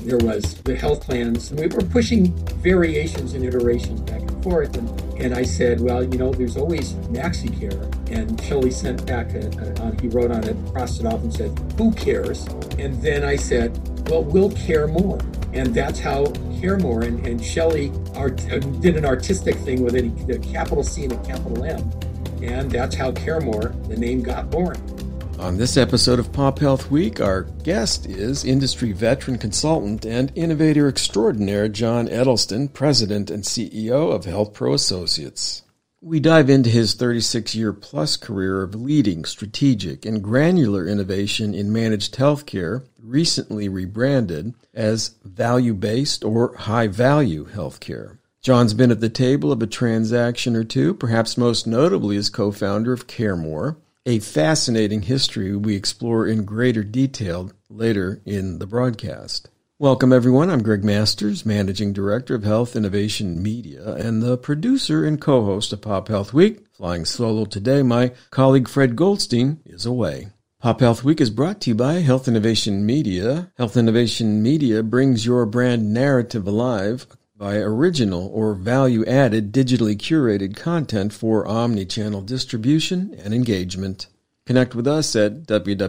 there was the health plans, and we were pushing variations and iterations back and forth. And I said, well, there's always MaxiCare. And Shelley sent back, he wrote on it, crossed it off and said, who cares? And then I said, well, we'll care more. And that's how Care More. And Shelley did an artistic thing with a capital C and a capital M. And that's how Care More, the name, got born. On this episode of Pop Health Week, our guest is industry veteran consultant and innovator extraordinaire John Edelston, President and CEO of HealthPro Associates. We dive into his 36-year-plus career of leading strategic and granular innovation in managed healthcare, recently rebranded as value-based or high-value healthcare. John's been at the table of a transaction or two, perhaps most notably as co-founder of CareMore, a fascinating history we explore in greater detail later in the broadcast. Welcome, everyone. I'm Greg Masters, Managing Director of Health Innovation Media and the producer and co-host of Pop Health Week. Flying solo today, my colleague Fred Goldstein is away. Pop Health Week is brought to you by Health Innovation Media. Health Innovation Media brings your brand narrative alive by original or value-added digitally curated content for omni-channel distribution and engagement. Connect with us at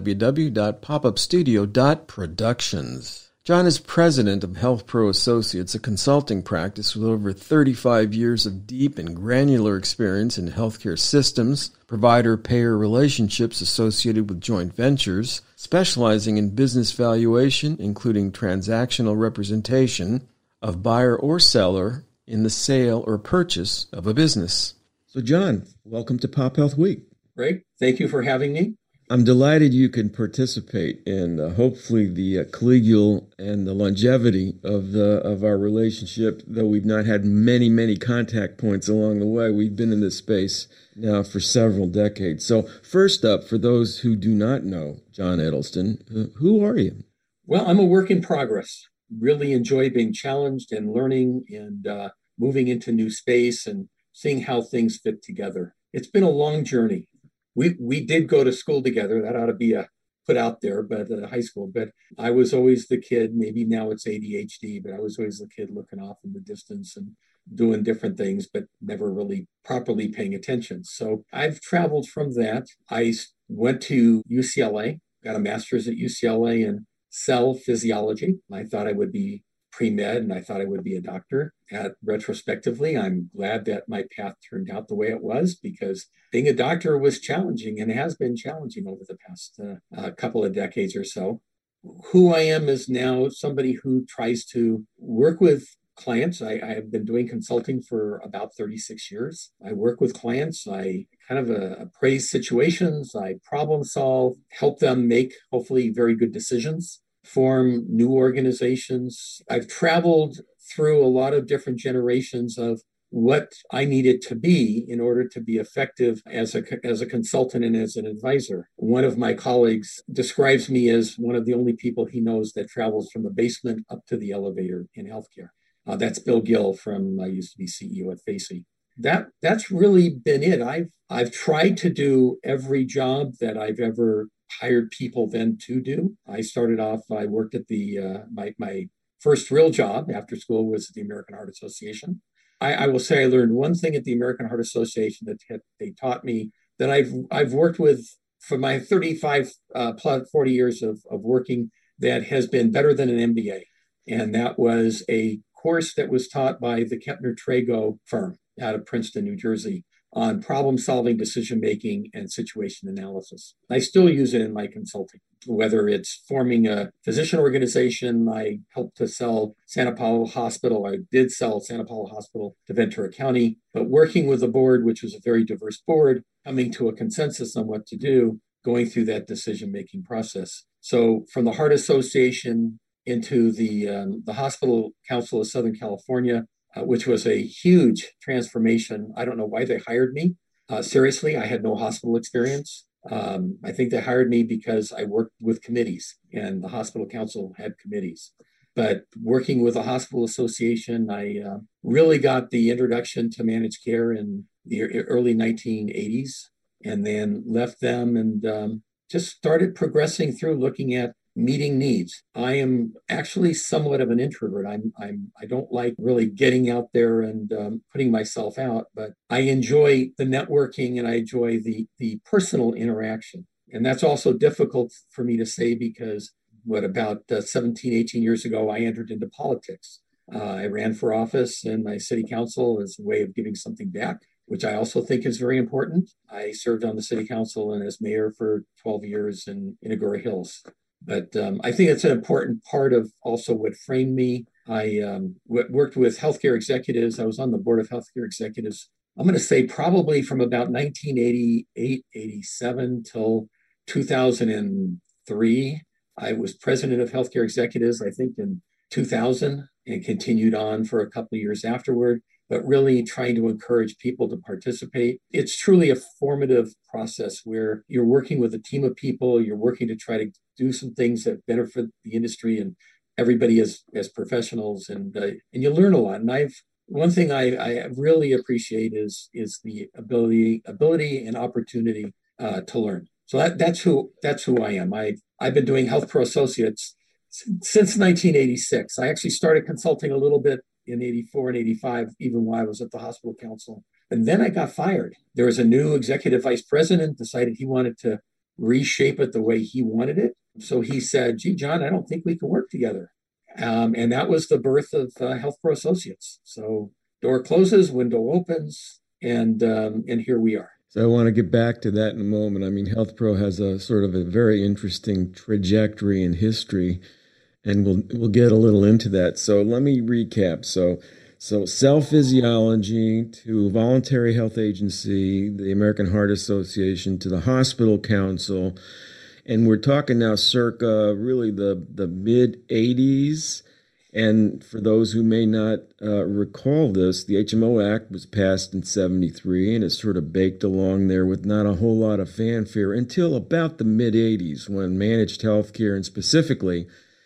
www.popupstudio.productions. John is president of HealthPro Associates, a consulting practice with over 35 years of deep and granular experience in healthcare systems, provider-payer relationships associated with joint ventures, specializing in business valuation, including transactional representation of buyer or seller in the sale or purchase of a business. So, John, welcome to Pop Health Week. Greg, thank you for having me. I'm delighted you can participate in hopefully the collegial and the longevity of our relationship, though we've not had many contact points along the way. We've been in this space now for several decades. So first up, for those who do not know John Edelston, who are you? Well, I'm a work in progress. Really enjoy being challenged and learning and moving into new space and seeing how things fit together. It's been a long journey. We did go to school together. That ought to be put out there, but high school. But I was always the kid. Maybe now it's ADHD, but I was always the kid looking off in the distance and doing different things, but never really properly paying attention. So I've traveled from that. I went to UCLA, got a master's at UCLA in cell physiology. I thought I would be pre-med and I thought I would be a doctor. Retrospectively, I'm glad that my path turned out the way it was because being a doctor was challenging and has been challenging over the past couple of decades or so. Who I am is now somebody who tries to work with clients. I have been doing consulting for about 36 years. I work with clients. I kind of appraise situations. I problem solve, help them make hopefully very good decisions, form new organizations. I've traveled through a lot of different generations of what I needed to be in order to be effective as a consultant and as an advisor. One of my colleagues describes me as one of the only people he knows that travels from the basement up to the elevator in healthcare. That's Bill Gill I used to be CEO at Facey. That's really been it. I've tried to do every job that I've ever hired people then to do. I started off, I worked at my first real job after school was at the American Heart Association. I will say I learned one thing at the American Heart Association that they taught me that I've worked with for my 35 plus 40 years of working that has been better than an MBA. And that was a course that was taught by the Kepner Trago firm out of Princeton, New Jersey, on problem-solving, decision-making, and situation analysis. I still use it in my consulting, whether it's forming a physician organization. I helped to sell Santa Paula Hospital. I did sell Santa Paula Hospital to Ventura County, but working with the board, which was a very diverse board, coming to a consensus on what to do, going through that decision-making process. So from the Heart Association into the Hospital Council of Southern California, which was a huge transformation. I don't know why they hired me. Seriously, I had no hospital experience. I think they hired me because I worked with committees and the hospital council had committees. But working with the hospital association, I really got the introduction to managed care in the early 1980s and then left them and just started progressing through looking at meeting needs. I am actually somewhat of an introvert. I don't like really getting out there and putting myself out, but I enjoy the networking and I enjoy the personal interaction. And that's also difficult for me to say because about 17, 18 years ago, I entered into politics. I ran for office in my city council as a way of giving something back, which I also think is very important. I served on the city council and as mayor for 12 years in Agoura Hills. But I think it's an important part of also what framed me. I worked with healthcare executives. I was on the board of healthcare executives. I'm going to say probably from about 1988, 87 till 2003. I was president of healthcare executives, I think, in 2000 and continued on for a couple of years afterward, but really trying to encourage people to participate. It's truly a formative process where you're working with a team of people, you're working to try to do some things that benefit the industry and everybody as professionals, and you learn a lot. And one thing I really appreciate is the ability and opportunity to learn. So that's who I am. I've been doing Health Pro Associates since 1986. I actually started consulting a little bit in 84 and 85, even while I was at the hospital council. And then I got fired. There was a new executive vice president, decided he wanted to reshape it the way he wanted it. So he said, gee, John, I don't think we can work together. And that was the birth of Health Pro Associates. So door closes, window opens, and here we are. So I want to get back to that in a moment. I mean, Health Pro has a sort of a very interesting trajectory in history, and we'll get a little into that. So let me recap. So Cell Physiology to Voluntary Health Agency, the American Heart Association, to the Hospital Council, and we're talking now circa really the mid 80s. And for those who may not recall this, the HMO Act was passed in 73, and it sort of baked along there with not a whole lot of fanfare until about the mid-80s when managed healthcare and specifically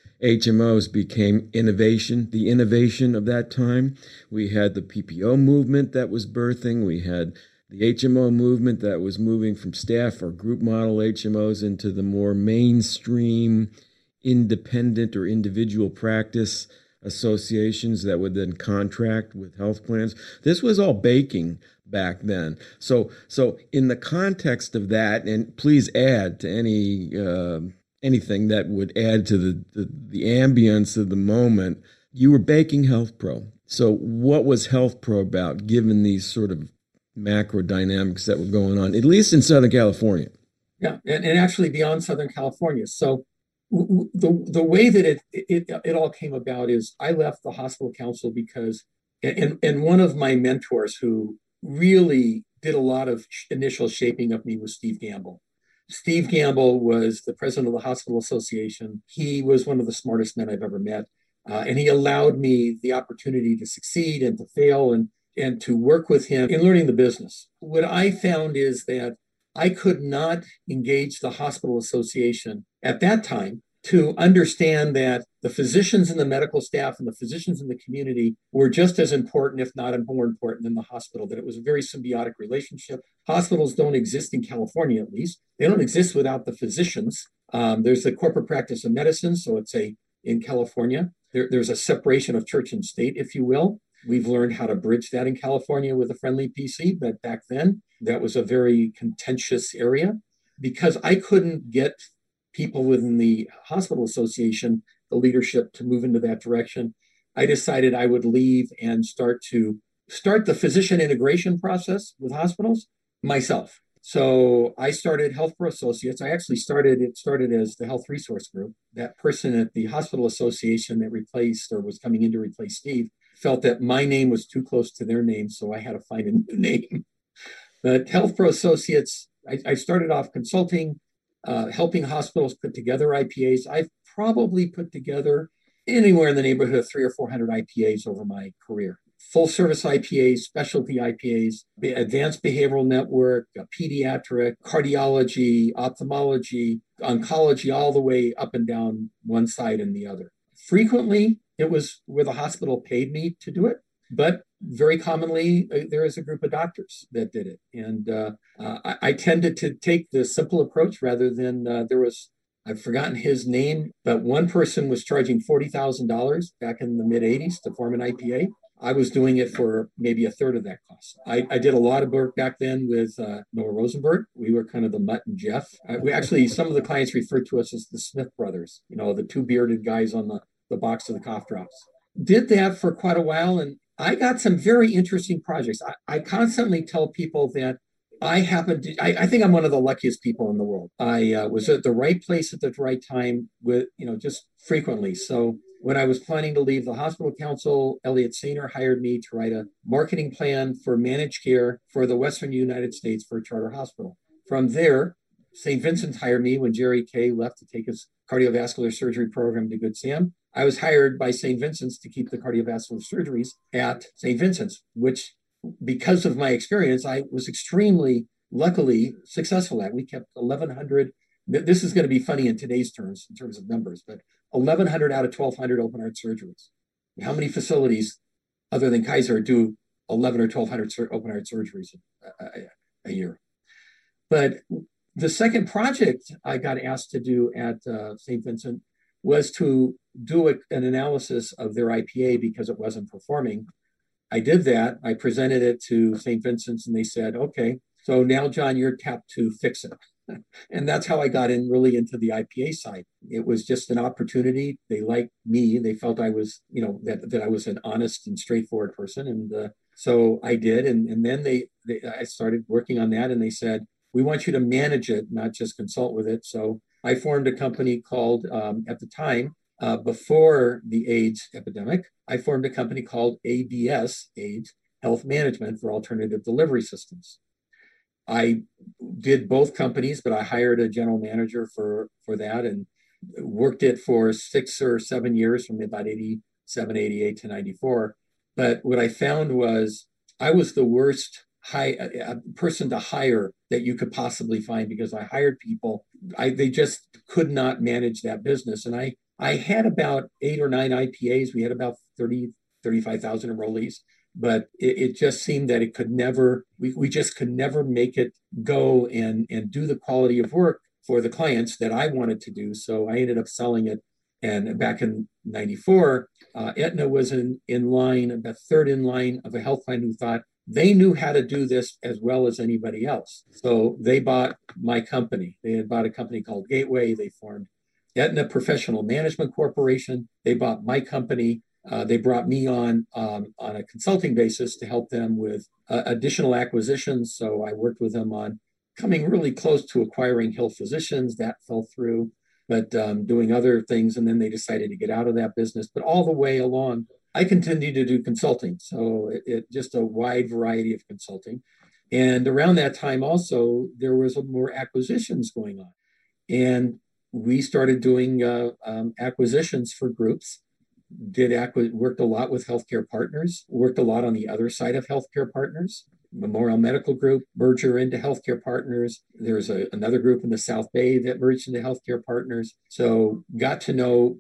HMOs became the innovation of that time. We had the PPO movement that was birthing. We had the HMO movement that was moving from staff or group model HMOs into the more mainstream independent or individual practice associations that would then contract with health plans. This was all baking back then. So in the context of that, and please add to anything that would add to the ambience of the moment, you were baking Health Pro. So what was Health Pro about, given these sort of macro dynamics that were going on, at least in Southern California? Yeah, and actually beyond Southern California. So the way that it all came about is I left the hospital council because, and one of my mentors who really did a lot of initial shaping of me was Steve Gamble. Steve Gamble was the president of the Hospital Association. He was one of the smartest men I've ever met. And he allowed me the opportunity to succeed and to fail and to work with him in learning the business. What I found is that I could not engage the Hospital Association at that time to understand that the physicians and the medical staff and the physicians in the community were just as important, if not more important than the hospital, that it was a very symbiotic relationship. Hospitals don't exist in California, at least. They don't exist without the physicians. There's the corporate practice of medicine. So in California, there's a separation of church and state, if you will. We've learned how to bridge that in California with a friendly PC, but back then that was a very contentious area because I couldn't get people within the hospital association, the leadership, to move into that direction. I decided I would leave and start the physician integration process with hospitals myself. So I started Health Pro Associates. It started as the Health Resource Group. That person at the hospital association that replaced or was coming in to replace Steve felt that my name was too close to their name, so I had to find a new name. But Health Pro Associates, I started off consulting, helping hospitals put together IPAs. I've probably put together anywhere in the neighborhood of 300 or 400 IPAs over my career. Full service IPAs, specialty IPAs, advanced behavioral network, pediatric, cardiology, ophthalmology, oncology, all the way up and down one side and the other. Frequently, it was where the hospital paid me to do it, but very commonly, there is a group of doctors that did it. And I tended to take the simple approach rather than there was I've forgotten his name, but one person was charging $40,000 back in the mid 80s to form an IPA. I was doing it for maybe a third of that cost. I did a lot of work back then with Noah Rosenberg. We were kind of the Mutt and Jeff. We actually, some of the clients referred to us as the Smith brothers, the two bearded guys on the box of the cough drops. Did that for quite a while, and I got some very interesting projects. I constantly tell people that I think I'm one of the luckiest people in the world. I was at the right place at the right time with, just frequently. So when I was planning to leave the hospital council, Elliot Sainer hired me to write a marketing plan for managed care for the Western United States for a charter hospital. From there, St. Vincent hired me when Jerry Kay left to take his cardiovascular surgery program to Good Sam. I was hired by St. Vincent's to keep the cardiovascular surgeries at St. Vincent's, which, because of my experience, I was extremely luckily successful at. We kept 1,100. This is going to be funny in today's terms, in terms of numbers, but 1,100 out of 1,200 open heart surgeries. How many facilities other than Kaiser do 11 or 1,200 open heart surgeries a year? But the second project I got asked to do at St. Vincent was to do an analysis of their IPA because it wasn't performing. I did that. I presented it to St. Vincent's and they said, okay, so now, John, you're tapped to fix it. And that's how I got in really into the IPA side. It was just an opportunity. They liked me. They felt I was, that I was an honest and straightforward person. And so I did. And then I started working on that and they said, we want you to manage it, not just consult with it. So I formed a company called, at the time, before the AIDS epidemic, I formed a company called ABS, AIDS, Health Management for Alternative Delivery Systems. I did both companies, but I hired a general manager for that and worked it for 6 or 7 years from about 87, 88 to 94. But what I found was I was the worst person to hire that you could possibly find because I hired people. They just could not manage that business. And I had about 8 or 9 IPAs. We had about 35,000 enrollees, but it just seemed that it could never, we just could never make it go and do the quality of work for the clients that I wanted to do. So I ended up selling it. And back in 94, Aetna was in line, about third in line of a health plan who thought they knew how to do this as well as anybody else. So they bought my company. They had bought a company called Gateway. They formed Aetna Professional Management Corporation. They bought my company. They brought me on a consulting basis to help them with additional acquisitions. So I worked with them on coming really close to acquiring Hill Physicians. That fell through, but doing other things. And then they decided to get out of that business. But all the way along, I continued to do consulting. So it just a wide variety of consulting. And around that time also, there was more acquisitions going on. And we started doing acquisitions for groups, worked a lot with healthcare partners, worked a lot on the other side of healthcare partners, Memorial Medical Group, merger into healthcare partners. There's another group in the South Bay that merged into healthcare partners. So got to know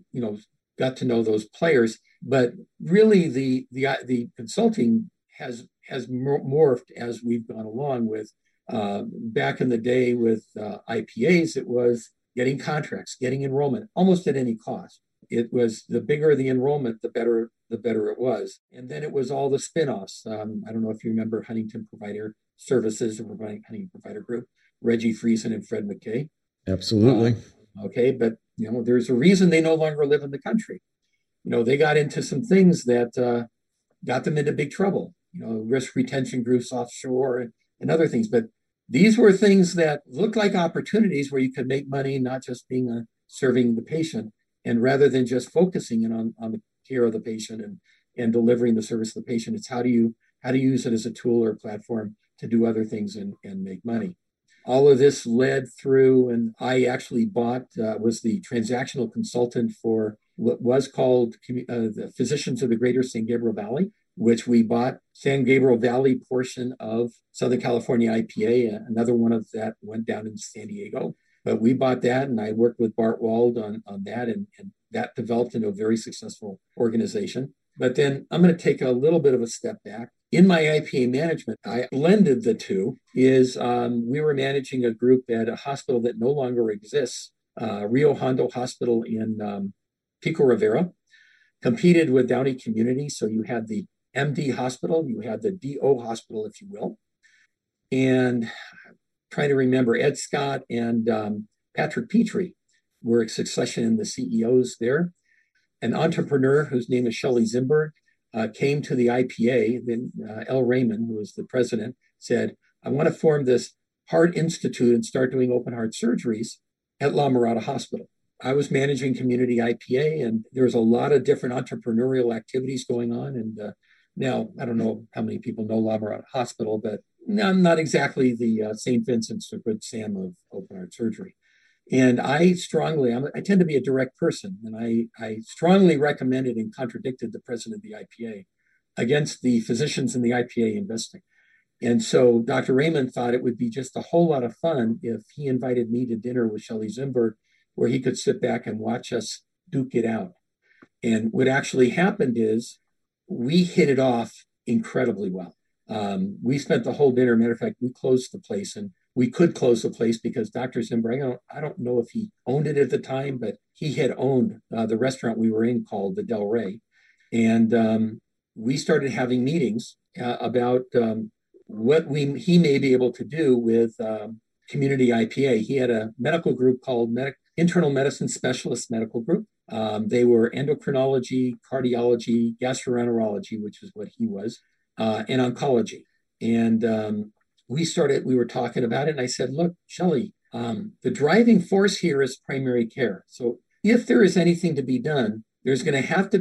those players. But really the consulting has morphed as we've gone along with back in the day with IPAs, it was getting contracts, getting enrollment almost at any cost. It was the bigger the enrollment, the better it was. And then it was all the spinoffs. I don't know if you remember Huntington Provider Services or Huntington Provider Group, Reggie Friesen and Fred McKay. Absolutely. Okay, but there's a reason they no longer live in the country. They got into some things that got them into big trouble. Risk retention groups offshore and other things. But these were things that looked like opportunities where you could make money, not just being serving the patient, and rather than just focusing in on the care of the patient and delivering the service to the patient, it's how do you use it as a tool or a platform to do other things and make money. All of this led through, and I actually was the transactional consultant for what was called the Physicians of the Greater San Gabriel Valley, which we bought San Gabriel Valley portion of Southern California IPA. Another one of that went down in San Diego. But we bought that, and I worked with Bart Wald on that, and that developed into a very successful organization. But then I'm going to take a little bit of a step back. In my IPA management, I blended the two. We were managing a group at a hospital that no longer exists Rio Hondo Hospital in Pico Rivera, competed with Downey Community. So you had the MD hospital, you had the DO hospital, if you will. And I'm trying to remember, Ed Scott and Patrick Petrie were succession in the CEOs there. An entrepreneur whose name is Shelley Zimberg came to the IPA. Then L. Raymond, who was the president, said, I want to form this heart institute and start doing open heart surgeries at La Mirada Hospital. I was managing community IPA, and there was a lot of different entrepreneurial activities going on. And now, I don't know how many people know La Mirada Hospital, but I'm not exactly the St. Vincent's or Good Sam of open heart surgery. And I tend to be a direct person, and I strongly recommended and contradicted the president of the IPA against the physicians in the IPA investing. And so Dr. Raymond thought it would be just a whole lot of fun if he invited me to dinner with Shelley Zimberg, where he could sit back and watch us duke it out. And what actually happened is we hit it off incredibly well. We spent the whole dinner. Matter of fact, we closed the place, and we could close the place because Dr. Zimberg, I don't know if he owned it at the time, but he had owned the restaurant we were in called the Del Rey. And we started having meetings about what he may be able to do with community IPA. He had a medical group called Internal Medicine Specialist Medical Group. They were endocrinology, cardiology, gastroenterology, which is what he was, and oncology. And we were talking about it, and I said, look, Shelley, the driving force here is primary care. So if there is anything to be done, we're going to have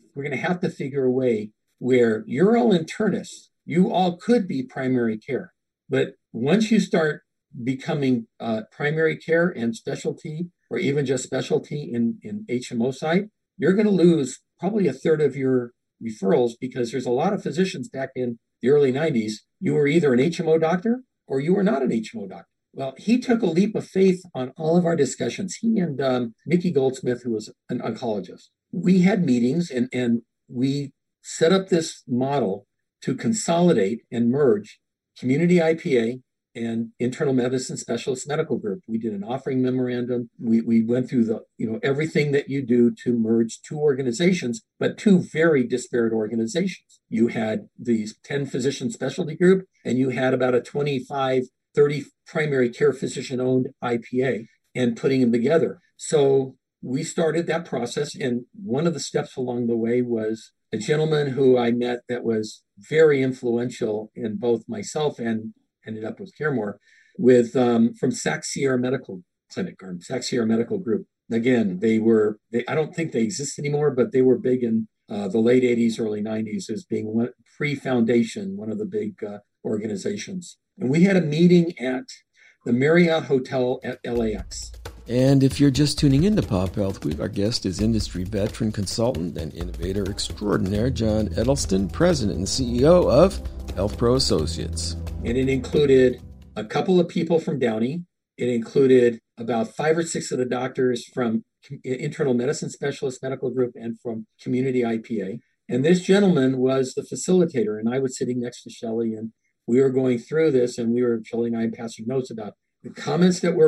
to figure a way where you're all internists. You all could be primary care. But once you start becoming primary care and specialty, or even just specialty in HMO side, you're going to lose probably a third of your referrals, because there's a lot of physicians back in the early 90s. You were either an HMO doctor or you were not an HMO doctor. Well, he took a leap of faith on all of our discussions. He and Mickey Goldsmith, who was an oncologist, we had meetings and we set up this model to consolidate and merge community IPA and Internal Medicine Specialist Medical Group. We did an offering memorandum. We went through everything that you do to merge two organizations, but two very disparate organizations. You had these 10 physician specialty group, and you had about a 25, 30 primary care physician owned IPA, and putting them together. So we started that process. And one of the steps along the way was a gentleman who I met that was very influential in both myself and ended up with CareMore, from Sac Sierra Medical Clinic, or Sac Sierra Medical Group. Again, I don't think they exist anymore, but they were big in the late 80s, early 90s as being pre-foundation, one of the big organizations. And we had a meeting at the Marriott Hotel at LAX. And if you're just tuning into Pop Health Week, our guest is industry veteran, consultant, and innovator extraordinaire John Edelston, president and CEO of HealthPro Associates. And it included a couple of people from Downey. It included about 5 or 6 of the doctors from Internal Medicine Specialist Medical Group and from Community IPA. And this gentleman was the facilitator, and I was sitting next to Shelley, and we were going through this, and Shelley and I passing notes about the comments that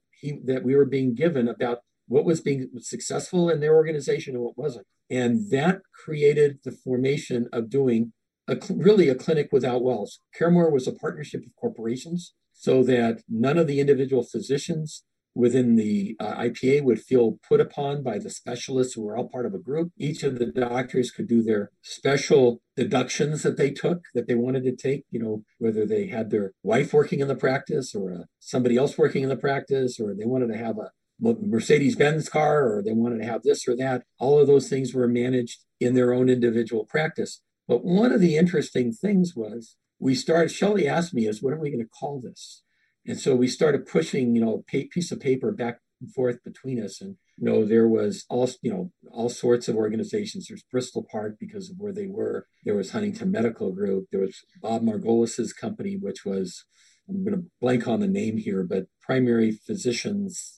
we were being given about what was being successful in their organization and what wasn't. And that created the formation of doing really a clinic without walls. CareMore was a partnership of corporations, so that none of the individual physicians within the IPA would feel put upon by the specialists who were all part of a group. Each of the doctors could do their special deductions that they wanted to take, whether they had their wife working in the practice or somebody else working in the practice, or they wanted to have a Mercedes-Benz car, or they wanted to have this or that. All of those things were managed in their own individual practice. But one of the interesting things was Shelley asked me, what are we going to call this? And so we started pushing, a piece of paper back and forth between us. And, there was all sorts of organizations. There's Bristol Park because of where they were. There was Huntington Medical Group. There was Bob Margolis's company, which was, I'm going to blank on the name here, but Primary Physicians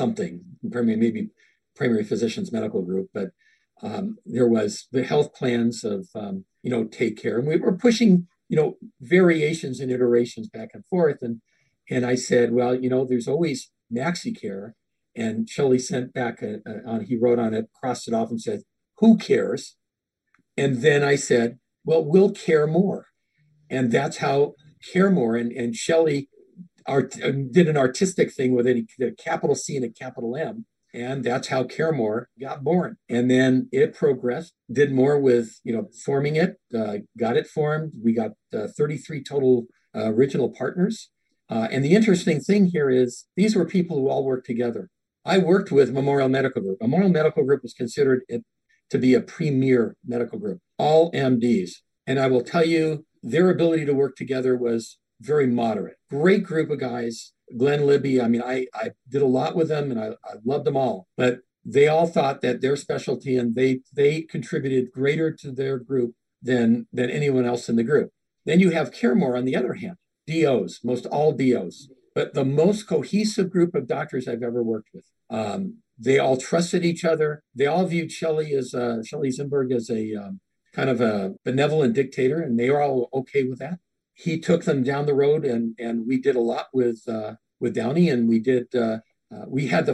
Primary Physicians Medical Group. But there was the health plans of, Take Care. And we were pushing, variations and iterations back and forth. And I said, well, there's always MaxiCare. And Shelley sent back he wrote on it, crossed it off and said, "Who cares?" And then I said, "Well, we'll care more." And that's how Care More and Shelley did an artistic thing with it, a capital C and a capital M. And that's how Care More got born. And then it progressed, did more with, forming it, got it formed. We got 33 total original partners. And the interesting thing here is these were people who all worked together. I worked with Memorial Medical Group. Memorial Medical Group was considered to be a premier medical group, all MDs. And I will tell you, their ability to work together was very moderate. Great group of guys. Glenn Libby, I did a lot with them and I loved them all, but they all thought that their specialty and they contributed greater to their group than anyone else in the group. Then you have Care More on the other hand, DOs, most all DOs, but the most cohesive group of doctors I've ever worked with. They all trusted each other. They all viewed Shelley Zimberg as a kind of a benevolent dictator, and they were all okay with that. He took them down the road, and we did a lot with Downey, and we had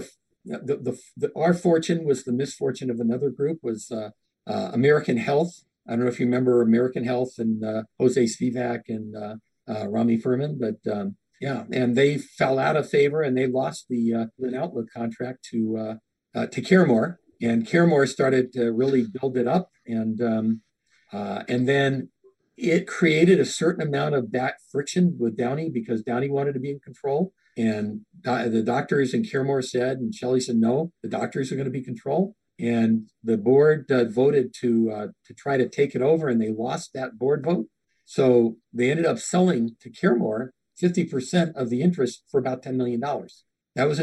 our fortune was the misfortune of another group was American Health. I don't know if you remember American Health and Jose Spivak and Rami Furman, but yeah, and they fell out of favor and they lost the an Outlook contract to Care More, and Care More started to really build it up, and then it created a certain amount of back friction with Downey because Downey wanted to be in control, and the doctors and Care More said, and Shelley said, no, the doctors are going to be in control. And the board voted to try to take it over, and they lost that board vote. So they ended up selling to Care More 50% of the interest for about $10 million. That was in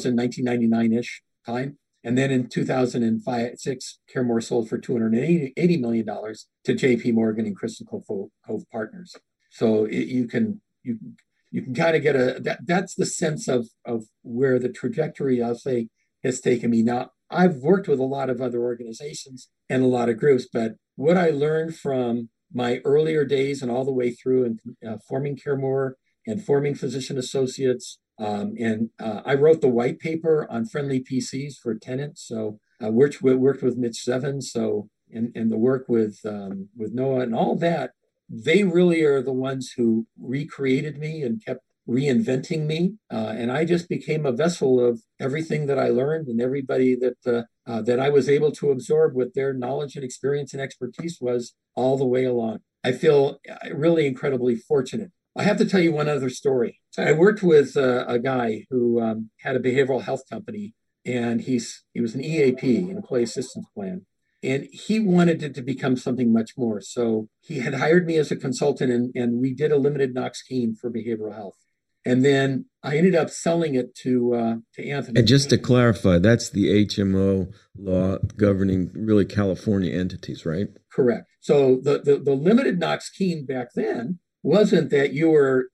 1999-ish time. And then in 2005-06, Care More sold for $280 million to JP Morgan and Crystal Cove Partners. So you can kind of get that's the sense of where the trajectory, I'll say, has taken me. Now, I've worked with a lot of other organizations and a lot of groups, but what I learned from my earlier days and all the way through and forming Care More and forming Physician Associates, and I wrote the white paper on friendly PCs for Tenet. So I worked with Mitch Sevens. So and the work with Noah and all that, they really are the ones who recreated me and kept reinventing me. And I just became a vessel of everything that I learned and everybody that I was able to absorb with their knowledge and experience and expertise was all the way along. I feel really incredibly fortunate. I have to tell you one other story. So I worked with a guy who had a behavioral health company, and he was an EAP, an employee assistance plan. And he wanted it to become something much more. So he had hired me as a consultant, and we did a limited Knox-Keene for behavioral health. And then I ended up selling it to Anthony. And just to clarify, that's the HMO law governing really California entities, right? Correct. So the limited Knox-Keene back then wasn't that you were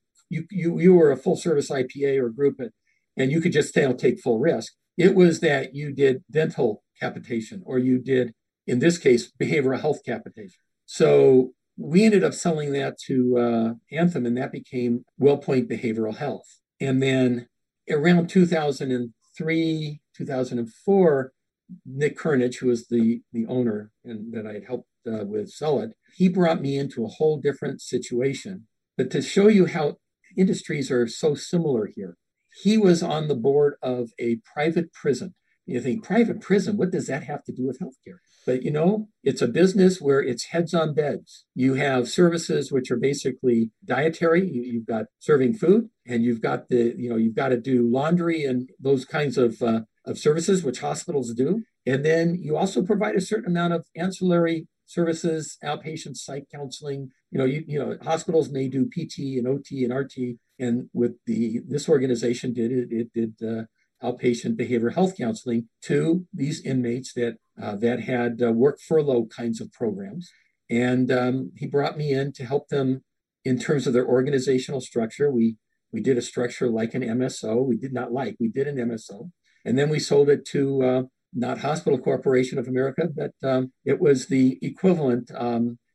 a full service IPA or group and you could just take full risk. It was that you did dental capitation, or you did, in this case, behavioral health capitation. So we ended up selling that to Anthem, and that became WellPoint Behavioral Health. And then around 2003, 2004, Nick Kernich, who was the owner and that I had helped with sell it, he brought me into a whole different situation. But to show you how industries are so similar here, he was on the board of a private prison. You think, private prison, what does that have to do with healthcare? But it's a business where it's heads on beds. You have services which are basically dietary. You've got serving food, and you've got you've got to do laundry and those kinds of services which hospitals do. And then you also provide a certain amount of ancillary services, outpatient psych counseling. Hospitals may do PT and OT and RT, and with this organization did outpatient behavioral health counseling to these inmates that had work furlough kinds of programs. And he brought me in to help them in terms of their organizational structure. We did a structure like an MSO. We did an MSO. And then we sold it to not Hospital Corporation of America, but it was the equivalent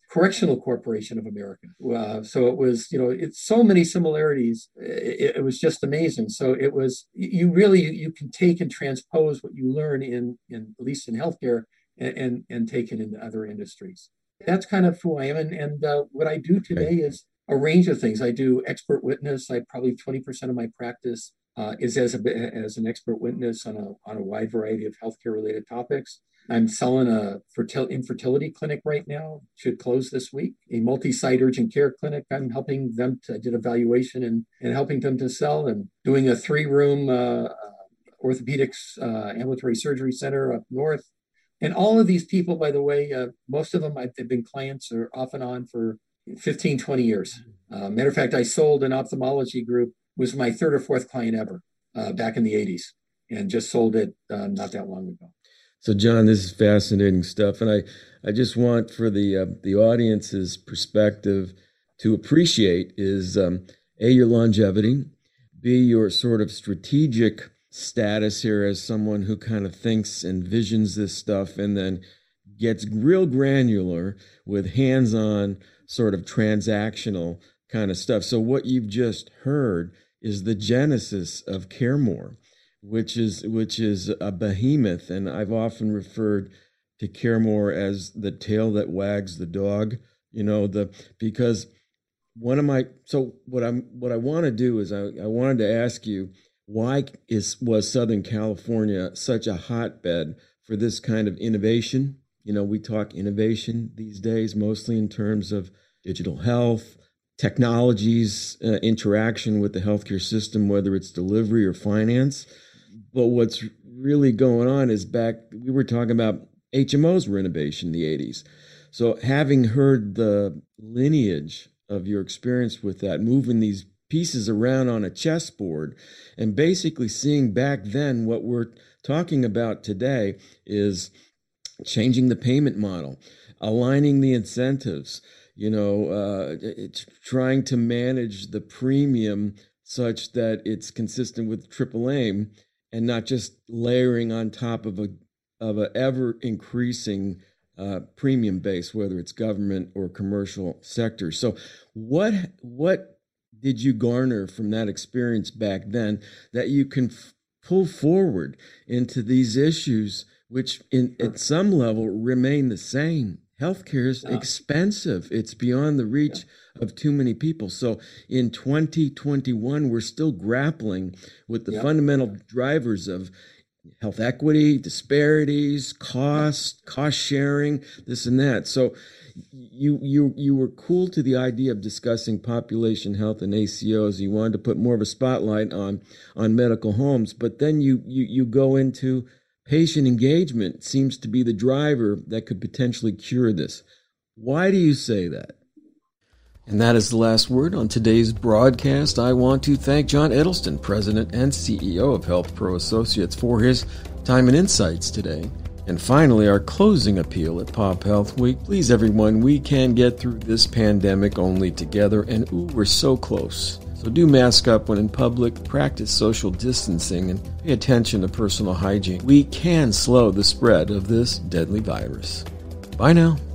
Correctional Corporation of America. So it was, it's so many similarities. It was just amazing. So it was, you can take and transpose what you learn in at least in healthcare and take it into other industries. That's kind of who I am. And what I do today is a range of things. I do expert witness. I probably 20% of my practice is as an expert witness on a wide variety of healthcare related topics. I'm selling a infertility clinic right now, should close this week, a multi-site urgent care clinic. I'm helping them I did evaluation and helping them to sell, and doing a 3-room orthopedics ambulatory surgery center up north. And all of these people, by the way, most of them have been clients or off and on for 15, 20 years. Matter of fact, I sold an ophthalmology group, was my 3rd or 4th client ever back in the 80s, and just sold it not that long ago. So, John, this is fascinating stuff, and I just want for the audience's perspective to appreciate is A, your longevity, B, your sort of strategic status here as someone who kind of thinks and visions this stuff and then gets real granular with hands-on sort of transactional kind of stuff. So what you've just heard is the genesis of CareMore, which is a behemoth, and I've often referred to CareMore as the tail that wags the dog. Because what I want to do is I wanted to ask you, why was Southern California such a hotbed for this kind of innovation? We talk innovation these days mostly in terms of digital health, technologies, interaction with the healthcare system, whether it's delivery or finance. But what's really going on is we were talking about HMOs were innovation in the 80s. So having heard the lineage of your experience with that, moving these pieces around on a chessboard and basically seeing back then what we're talking about today is changing the payment model, aligning the incentives, trying to manage the premium such that it's consistent with AAA and not just layering on top of a ever increasing premium base, whether it's government or commercial sector. So what did you garner from that experience back then that you can pull forward into these issues, which at some level remain the same? Healthcare is expensive. It's beyond the reach of too many people. So in 2021, we're still grappling with the fundamental drivers of health equity, disparities, cost sharing, this and that. So you were cool to the idea of discussing population health and ACOs. You wanted to put more of a spotlight on medical homes, but then you go into patient engagement seems to be the driver that could potentially cure this. Why do you say that? And that is the last word on today's broadcast. I want to thank John Edelston, President and CEO of HealthPro Associates, for his time and insights today. And finally, our closing appeal at Pop Health Week. Please, everyone, we can get through this pandemic only together, and we're so close. So do mask up when in public, practice social distancing, and pay attention to personal hygiene. We can slow the spread of this deadly virus. Bye now.